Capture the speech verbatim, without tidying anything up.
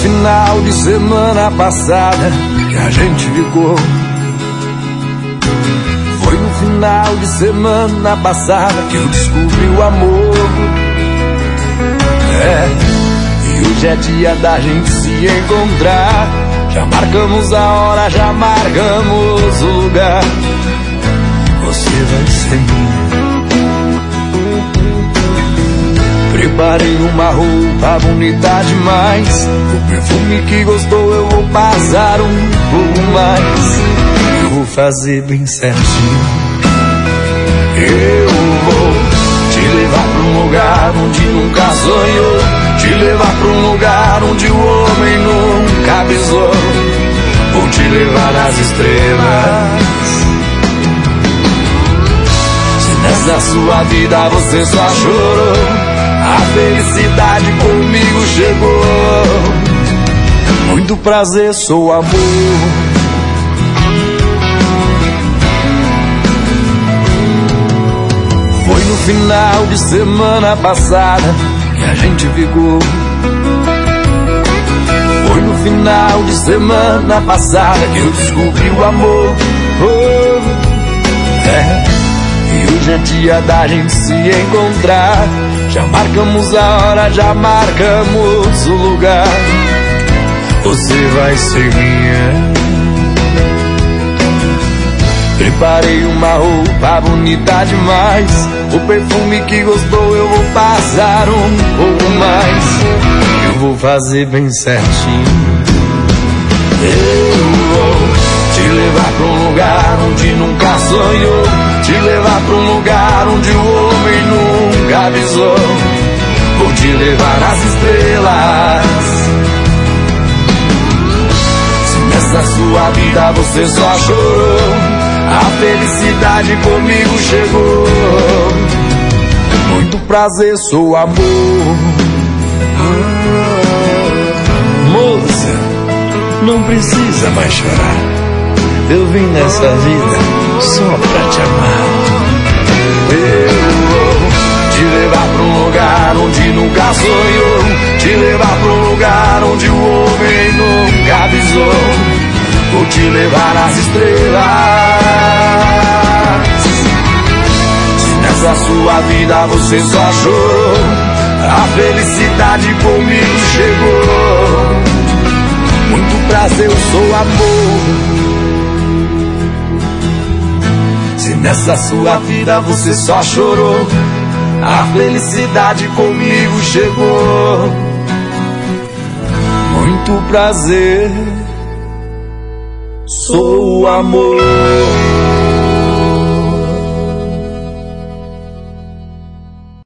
final de semana passada que a gente ficou. Foi no final de semana passada que eu descobri o amor. É, e hoje é dia da gente se encontrar. Já marcamos a hora, já marcamos o lugar. Você vai ser minha. Preparei uma roupa bonita demais. O perfume que gostou eu vou passar um pouco mais. Eu vou fazer bem certinho. Eu vou te levar pra um lugar onde nunca sonhou. Te levar pra um lugar onde o homem nunca avisou. Vou te levar nas estrelas. Se nessa sua vida você só chorou, a felicidade comigo chegou. Muito prazer, sou amor. Foi no final de semana passada que a gente ficou. Foi no final de semana passada que eu descobri o amor. Oh, é. E hoje é dia da gente se encontrar. Já marcamos a hora, já marcamos o lugar. Você vai ser minha. Preparei uma roupa bonita demais. O perfume que gostou eu vou passar um pouco mais. Eu vou fazer bem certinho. Eu vou te levar pra um lugar onde nunca sonhou. Te levar pra um lugar onde o homem nunca avisou. Vou te levar nas estrelas. Se nessa sua vida você só chorou, a felicidade comigo chegou. Muito prazer, sou amor. Moça, não precisa mais chorar. Eu vim nessa vida só pra te amar. Eu vou te levar pra um lugar onde nunca sonhou. Te levar pra um lugar onde o homem nunca avisou. Vou te levar nas estrelas. Se nessa sua vida você só chorou, a felicidade comigo chegou. Muito prazer, eu sou amor. Se nessa sua vida você só chorou, a felicidade comigo chegou. Muito prazer, sou amor.